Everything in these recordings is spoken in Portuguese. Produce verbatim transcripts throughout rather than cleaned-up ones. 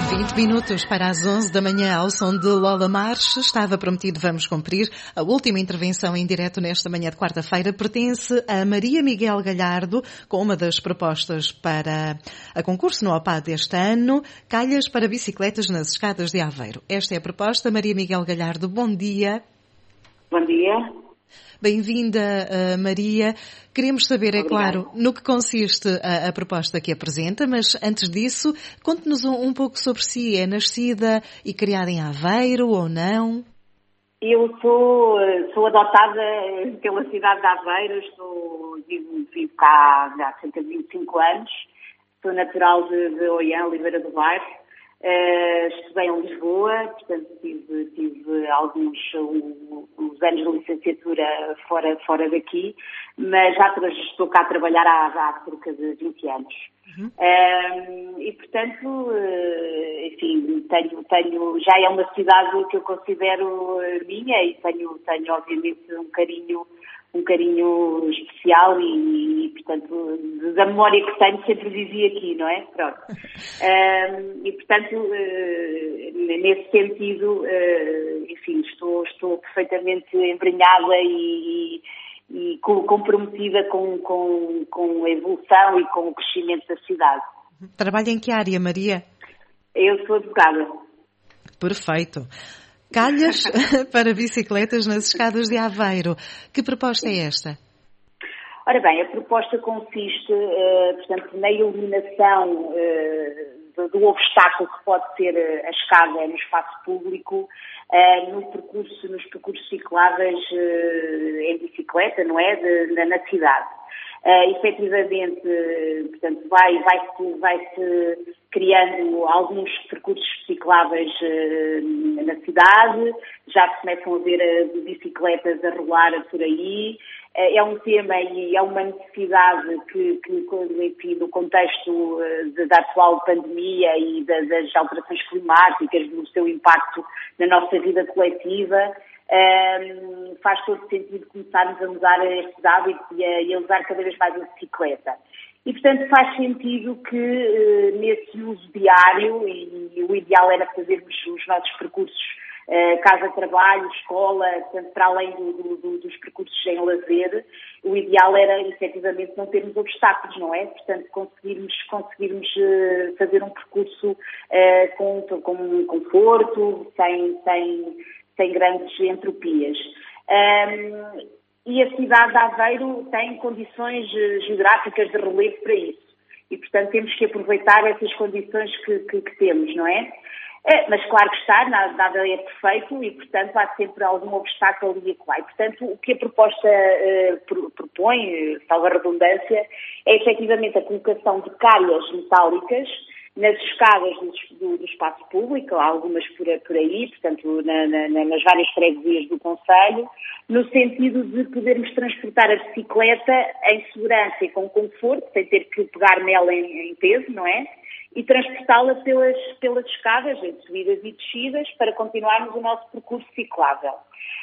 vinte minutos para as onze da manhã, ao som de Lola Marche. Estava prometido, vamos cumprir. A última intervenção em direto nesta manhã de quarta-feira pertence a Maria Miguel Galhardo, com uma das propostas para a concurso no OPAD deste ano, calhas para bicicletas nas escadas de Aveiro. Esta é a proposta. Maria Miguel Galhardo, bom dia. Bom dia. Bem-vinda, uh, Maria. Queremos saber, é Obrigada. claro, no que consiste a, a proposta que apresenta, mas antes disso, conte-nos um, um pouco sobre si. É nascida e criada em Aveiro ou não? Eu sou, sou adotada pela cidade de Aveiro, estou, vivo, vivo cá há cerca de vinte e cinco anos, sou natural de, de Oiã, Oliveira do Bairro. Uh, estudei em Lisboa, portanto tive, tive alguns um, uns anos de licenciatura fora, fora daqui, mas já estou cá a trabalhar há, há cerca de vinte anos. Uhum. Uh, e portanto, uh, enfim, tenho, tenho, já é uma cidade que eu considero minha e tenho, tenho obviamente um carinho um carinho especial e, e, portanto, da memória que tenho, sempre vivi aqui, não é? Pronto. Um, e, portanto, uh, nesse sentido, uh, enfim, estou, estou perfeitamente embrenhada e, e, e comprometida com, com, com a evolução e com o crescimento da cidade. Trabalha em que área, Maria? Eu sou advogada. Perfeito. Calhas para bicicletas nas escadas de Aveiro. Que proposta é esta? Ora bem, a proposta consiste, uh, portanto, na eliminação uh, do, do obstáculo que pode ser a escada no espaço público, uh, no percurso, nos percursos cicláveis uh, em bicicleta, não é? De, de, na cidade. Uh, efetivamente, portanto, vai, vai-se, vai-se criando alguns percursos cicláveis uh, na cidade, já se começam a ver uh, bicicletas a rolar por aí. Uh, é um tema e é uma necessidade que, que enfim, no contexto uh, de, da atual pandemia e da, das alterações climáticas, no seu impacto na nossa vida coletiva, Um, faz todo sentido começarmos a mudar este hábito e a, e a usar cada vez mais a bicicleta. E, portanto, faz sentido que uh, nesse uso diário, e, e o ideal era fazermos os nossos percursos uh, casa-trabalho, escola, portanto, para além do, do, do, dos percursos em lazer, o ideal era, efetivamente, não termos obstáculos, não é? Portanto, conseguirmos, conseguirmos uh, fazer um percurso uh, com, com conforto, sem... sem sem grandes entropias. Um, e a cidade de Aveiro tem condições geográficas de relevo para isso. E, portanto, temos que aproveitar essas condições que, que, que temos, não é? é? Mas, claro que está, nada, nada é perfeito e, portanto, há sempre algum obstáculo ali e acolá. E, portanto, o que a proposta uh, propõe, salvo a redundância, é, efetivamente, a colocação de calhas metálicas nas escadas do, do, do espaço público, há algumas por, por aí, portanto, na, na, nas várias freguesias do concelho, no sentido de podermos transportar a bicicleta em segurança e com conforto, sem ter que pegar nela em, em peso, não é? E transportá-la pelas, pelas escadas, em subidas e descidas, para continuarmos o nosso percurso ciclável.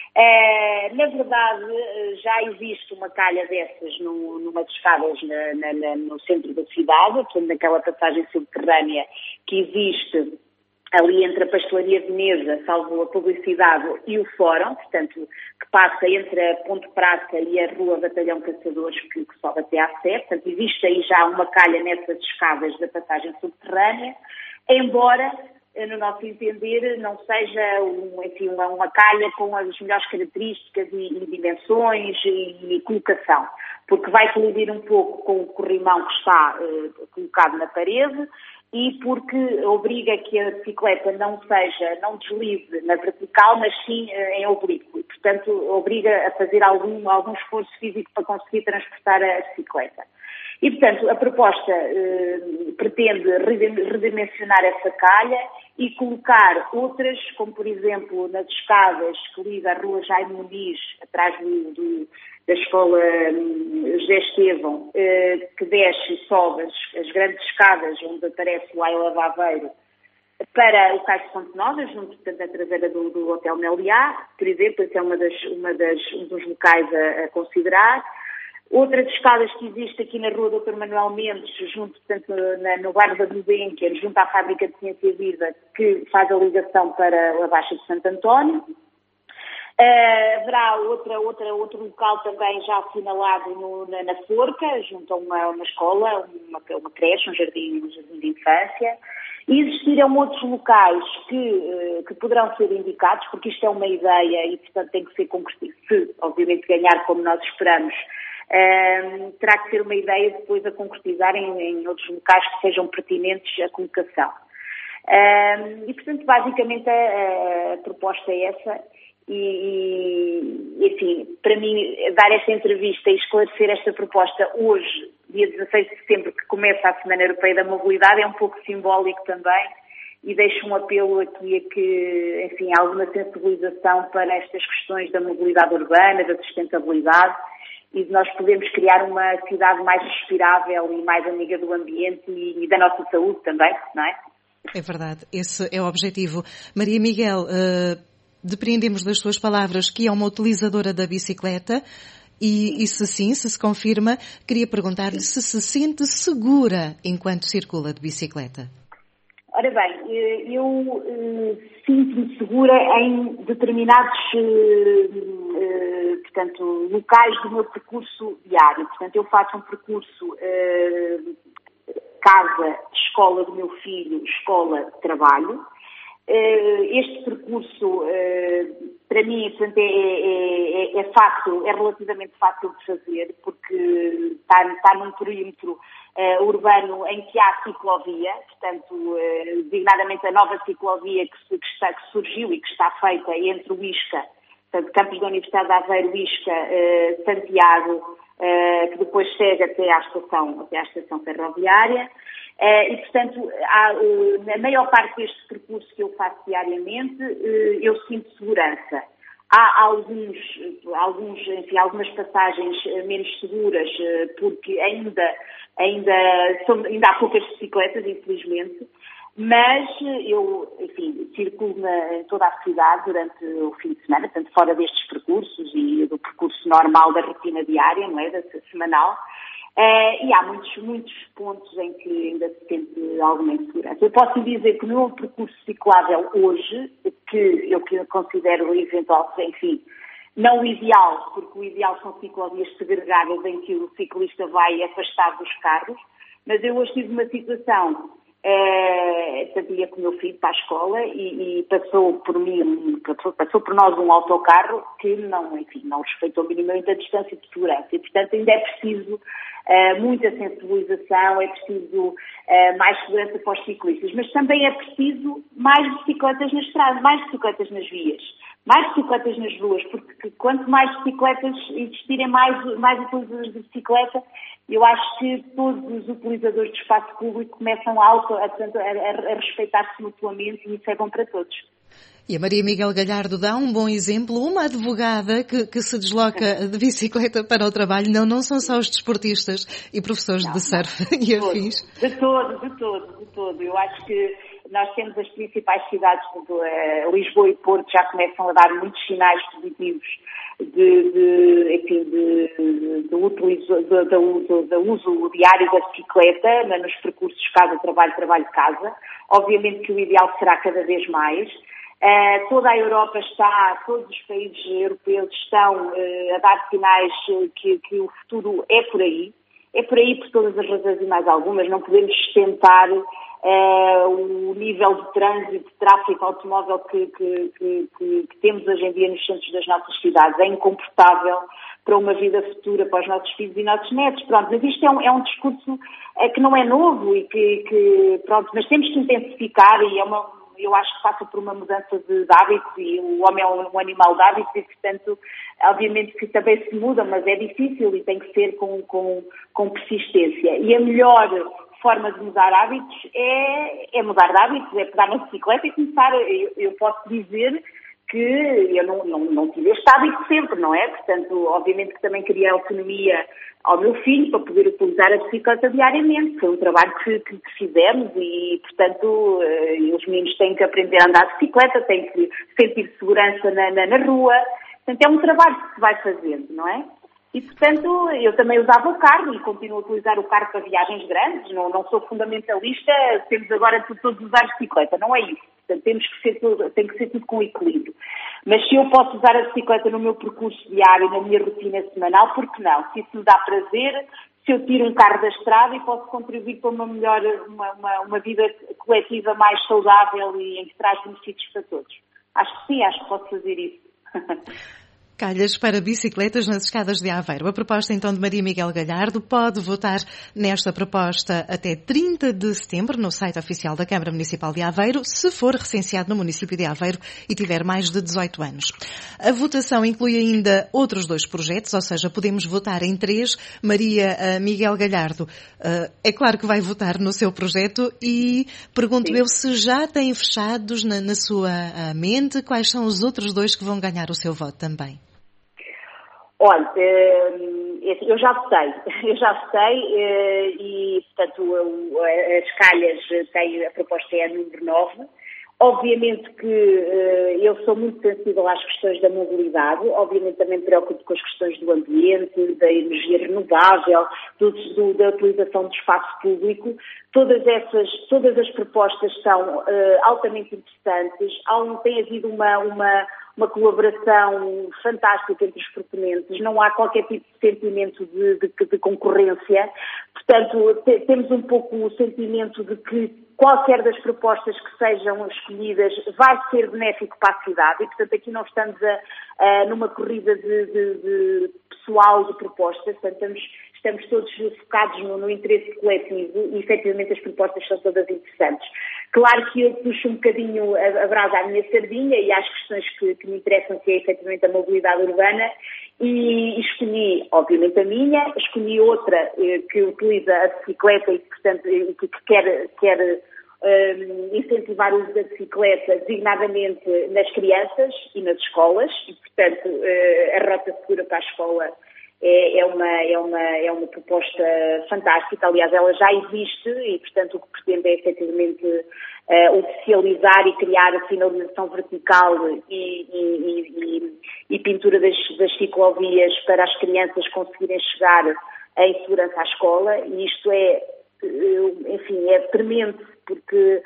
É, na verdade, já existe uma calha dessas no, numa das escadas na, na, na, no centro da cidade, portanto, naquela passagem subterrânea que existe ali entre a Pastelaria de Mesa, salvo a publicidade, e o Fórum, portanto, que passa entre a Ponte Prata e a Rua Batalhão Caçadores, que, que sobe até à Sé. Portanto, existe aí já uma calha nessas escadas da passagem subterrânea, embora, no nosso entender, não seja um, enfim, uma, uma calha com as melhores características e, e dimensões e, e colocação, porque vai colidir um pouco com o corrimão que está eh, colocado na parede e porque obriga que a bicicleta não seja, não deslize na vertical, mas sim eh, em oblíquo. E, portanto, obriga a fazer algum, algum esforço físico para conseguir transportar a bicicleta. E, portanto, a proposta eh, pretende redimensionar essa calha e colocar outras, como, por exemplo, nas escadas que liga a Rua Jaime Muniz, atrás do, do, da Escola um, José Estevão, eh, que desce e sobe as, as grandes escadas onde aparece o I Love Aveiro, para o Cais de Fonte Nova, junto, portanto, à traseira do, do Hotel Meliá, por exemplo, esse é uma das, uma das, um dos locais a, a considerar. Outras escadas que existe aqui na rua doutor Manuel Mendes, junto, portanto, na, no bairro da Gulbenkian, junto à Fábrica de Ciência Viva, que faz a ligação para a Baixa de Santo António. Uh, haverá outra, outra, outro local também já assinalado no, na, na Forca, junto a uma, uma escola, uma, uma creche, um jardim, um jardim de infância. E existirão outros locais que, uh, que poderão ser indicados, porque isto é uma ideia e, portanto, tem que ser concretizado. Se, obviamente, ganhar como nós esperamos, uh, terá que ser uma ideia depois a concretizar em, em outros locais que sejam pertinentes à colocação. Uh, e, portanto, basicamente, a, a proposta é essa. E, enfim, para mim, dar esta entrevista e esclarecer esta proposta hoje, dia dezasseis de setembro, que começa a Semana Europeia da Mobilidade, é um pouco simbólico também e deixo um apelo aqui a que, enfim, há alguma sensibilização para estas questões da mobilidade urbana, da sustentabilidade e de nós podermos criar uma cidade mais respirável e mais amiga do ambiente e, e da nossa saúde também, não é? É verdade, esse é o objetivo. Maria Miguel, uh... depreendemos das suas palavras que é uma utilizadora da bicicleta e, e se sim, se se confirma, queria perguntar-lhe se se sente segura enquanto circula de bicicleta. Ora bem, eu uh, sinto-me segura em determinados uh, uh, portanto, locais do meu percurso diário. Portanto, eu faço um percurso uh, casa, escola do meu filho, escola, trabalho. Este percurso, para mim, portanto, é, é, é, fácil, é relativamente fácil de fazer, porque está, está num perímetro uh, urbano em que há ciclovia, portanto, uh, designadamente a nova ciclovia que, se, que, está, que surgiu e que está feita entre o Isca, portanto, Campos da Universidade de Aveiro, Isca, uh, Santiago, uh, que depois chega até à estação, até à estação ferroviária. Uh, e, portanto, há, uh, na maior parte deste percurso que eu faço diariamente, uh, eu sinto segurança. Há alguns, alguns, enfim, algumas passagens menos seguras, uh, porque ainda, ainda, são, ainda há poucas bicicletas, infelizmente, mas eu, enfim, circulo na, em toda a cidade durante o fim de semana, portanto, fora destes percursos e do percurso normal da rotina diária, não é, da semanal. Uh, e há muitos, muitos pontos em que ainda se sente alguma insegurança. Eu posso dizer que o meu percurso ciclável hoje, que eu que considero eventual, enfim, não o ideal, porque o ideal são ciclovias segregadas em que o ciclista vai afastado dos carros, mas eu hoje tive uma situação, uh, ia com o meu filho para a escola e, e passou por mim, passou, passou por nós um autocarro que não, enfim, não respeitou minimamente a distância de segurança e, portanto, ainda é preciso Uh, muita sensibilização, é preciso uh, mais segurança para os ciclistas, mas também é preciso mais bicicletas nas estradas, mais bicicletas nas vias, mais bicicletas nas ruas, porque quanto mais bicicletas existirem, mais, mais utilizadores de bicicleta, eu acho que todos os utilizadores do espaço público começam a, auto, a, a, a respeitar-se mutuamente e isso é bom para todos. E a Maria Miguel Galhardo dá um bom exemplo, uma advogada que, que se desloca de bicicleta para o trabalho. Não, não são só os desportistas e professores não, de surf não, de e afins. De todo, de todo, de todo. Eu acho que nós temos as principais cidades, de, uh, Lisboa e Porto, já começam a dar muitos sinais positivos de, de, enfim, de, de, de, utilizo, de, de, uso, de uso diário da bicicleta nos percursos casa-trabalho, trabalho-casa. Obviamente que o ideal será cada vez mais. Uh, toda a Europa está, todos os países europeus estão uh, a dar sinais uh, que, que o futuro é por aí. É por aí por todas as razões e mais algumas. Não podemos sustentar uh, o nível de trânsito, de tráfego automóvel que, que, que, que, que temos hoje em dia nos centros das nossas cidades. É incomportável para uma vida futura para os nossos filhos e nossos netos. Pronto, mas isto é um, é um discurso uh, que não é novo e que, que, pronto, mas temos que intensificar e é uma... Eu acho que passa por uma mudança de, de hábitos e o homem é um, um animal de hábitos e, portanto, obviamente que também se muda, mas é difícil e tem que ser com, com, com persistência. E a melhor forma de mudar hábitos é, é mudar de hábitos, é pegar na bicicleta e começar. Eu, eu posso dizer que eu não, não, não tive este hábito sempre, não é? Portanto, obviamente que também queria autonomia ao meu filho para poder utilizar a bicicleta diariamente. Foi um trabalho que, que, que fizemos e, portanto, eh, os meninos têm que aprender a andar de bicicleta, têm que sentir segurança na, na, na rua. Portanto, é um trabalho que se vai fazendo, não é? E, portanto, eu também usava o carro e continuo a utilizar o carro para viagens grandes. Não, não sou fundamentalista, temos agora de todos usar bicicleta, não é isso. Portanto, temos que ser tudo, tem que ser tudo com equilíbrio. Mas se eu posso usar a bicicleta no meu percurso diário, na minha rotina semanal, por que não? Se isso me dá prazer, se eu tiro um carro da estrada e posso contribuir para uma melhor, uma, uma, uma vida coletiva mais saudável e em que traz benefícios para todos. Acho que sim, acho que posso fazer isso. Calhas para bicicletas nas escadas de Aveiro. A proposta então de Maria Miguel Galhardo. Pode votar nesta proposta até trinta de setembro no site oficial da Câmara Municipal de Aveiro, se for recenseado no município de Aveiro e tiver mais de dezoito anos. A votação inclui ainda outros dois projetos, ou seja, podemos votar em três. Maria Miguel Galhardo, é claro que vai votar no seu projeto e pergunto Sim. eu se já tem fechados na, na sua mente quais são os outros dois que vão ganhar o seu voto também. Olha, eu já votei, eu já votei e, portanto, as calhas têm, a proposta é a número nove. Obviamente que eu sou muito sensível às questões da mobilidade, obviamente também me preocupo com as questões do ambiente, da energia renovável, do, do, da utilização do espaço público. Todas essas, todas as propostas são uh, altamente interessantes. Há um, tem havido uma, uma, uma colaboração fantástica entre os proponentes, não há qualquer tipo de sentimento de, de, de concorrência. Portanto, te, temos um pouco o sentimento de que qualquer das propostas que sejam escolhidas vai ser benéfico para a cidade e, portanto, aqui não estamos a, a, numa corrida de, de, de pessoal de propostas, portanto, estamos, estamos todos focados no, no interesse coletivo e, efetivamente, as propostas são todas interessantes. Claro que eu puxo um bocadinho a, a brasa à minha sardinha e às questões que, que me interessam, que é, efetivamente, a mobilidade urbana e escolhi, obviamente, a minha, escolhi outra eh, que utiliza a bicicleta e, portanto, que, que quer... quer Um, incentivar o uso da bicicleta designadamente nas crianças e nas escolas e, portanto, uh, a rota segura para a escola é, é, uma, é, uma, é uma proposta fantástica. Aliás, ela já existe e, portanto, o que pretende é efetivamente uh, oficializar e criar a sinalização vertical e, e, e, e pintura das, das ciclovias para as crianças conseguirem chegar em segurança à escola e isto é, enfim, é premente porque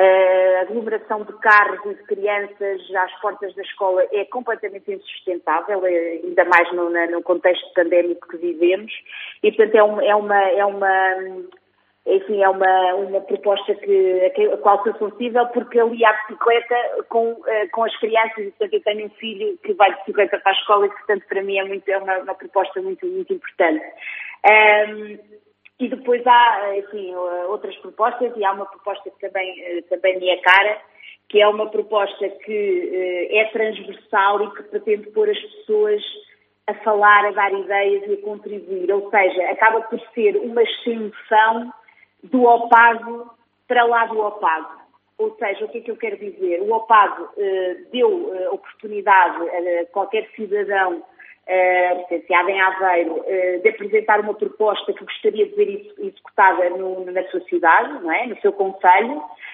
a aglomeração de carros e de crianças às portas da escola é completamente insustentável, ainda mais no, no contexto pandémico que vivemos, e portanto é, um, é uma, é uma, enfim, é uma, uma proposta que, a qual sou sensível, porque ali há bicicleta com, com as crianças, e portanto eu tenho um filho que vai de bicicleta para a escola e portanto para mim é, muito, é uma, uma proposta muito, muito importante. Um, E depois há, enfim, outras propostas e há uma proposta que também, também me é cara, que é uma proposta que é transversal e que pretende pôr as pessoas a falar, a dar ideias e a contribuir. Ou seja, acaba por ser uma extensão do OPAGO para lá do OPAGO. Ou seja, o que é que eu quero dizer? O OPAGO deu oportunidade a qualquer cidadão Uh, licenciada em Aveiro, uh, de apresentar uma proposta que gostaria de ver executada no, na sua cidade, não é? No seu concelho,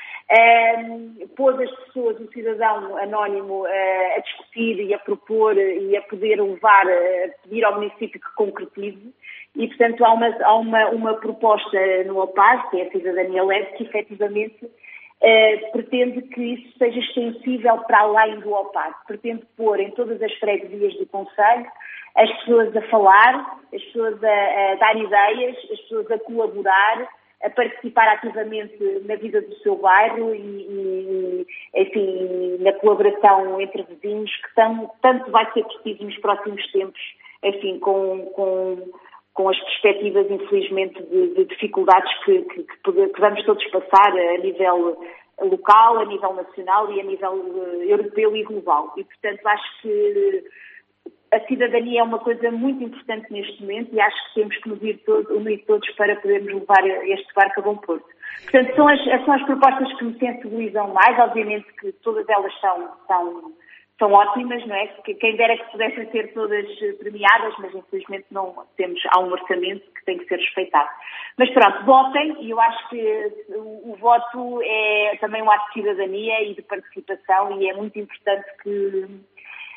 uh, pôs as pessoas, o cidadão anónimo, uh, a discutir e a propor e a poder levar, uh, a pedir ao município que concretize e, portanto, há uma, há uma, uma proposta no OPAS, que é a Cidadania Leve, que efetivamente Uh, pretende que isso seja extensível para além do OPAC. Pretende pôr em todas as freguesias do concelho as pessoas a falar, as pessoas a, a dar ideias, as pessoas a colaborar, a participar ativamente na vida do seu bairro e, e enfim, na colaboração entre vizinhos, que tão, tanto vai ser preciso nos próximos tempos, enfim, com... com com as perspectivas, infelizmente, de, de dificuldades que, que, que vamos todos passar a nível local, a nível nacional e a nível uh, europeu e global. E, portanto, acho que a cidadania é uma coisa muito importante neste momento e acho que temos que nos unir todos, unir todos para podermos levar este barco a bom porto. Portanto, são as, são as propostas que me sensibilizam mais. Obviamente que todas elas são... são São ótimas, não é? Quem dera que pudessem ser todas premiadas, mas infelizmente não temos, há um orçamento que tem que ser respeitado. Mas pronto, votem e eu acho que o, o voto é também um ato de cidadania e de participação e é muito importante que,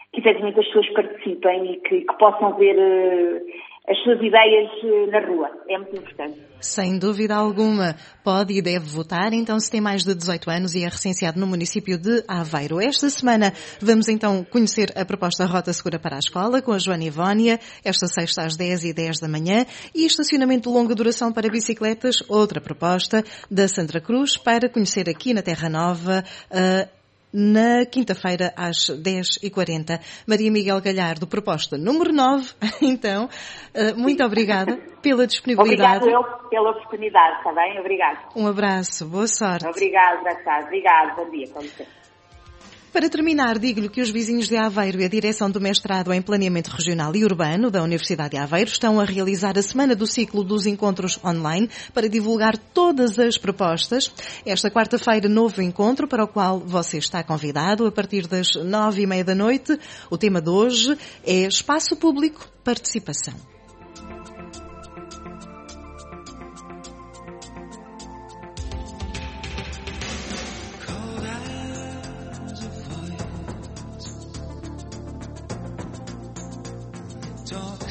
que efetivamente as pessoas participem e que, que possam ver uh, as suas ideias uh, na rua. É muito importante. Sem dúvida alguma. Pode e deve votar, então, se tem mais de dezoito anos e é recenseado no município de Aveiro. Esta semana vamos então conhecer a proposta Rota Segura para a Escola com a Joana Ivónia, esta sexta às dez e dez da manhã, e estacionamento de longa duração para bicicletas, outra proposta da Sandra Cruz, para conhecer aqui na Terra Nova, uh, na quinta-feira às dez e quarenta. Maria Miguel Galhardo, proposta número nove. Então, muito obrigada pela disponibilidade. Obrigada eu pela oportunidade, está bem? Obrigada. Um abraço, boa sorte. Obrigada, Graças. Obrigada, bom dia, com licença. Para terminar, digo-lhe que os vizinhos de Aveiro e a direção do mestrado em Planeamento Regional e Urbano da Universidade de Aveiro estão a realizar a semana do ciclo dos encontros online para divulgar todas as propostas. Esta quarta-feira, novo encontro para o qual você está convidado a partir das nove e meia da noite. O tema de hoje é Espaço Público, Participação. Talk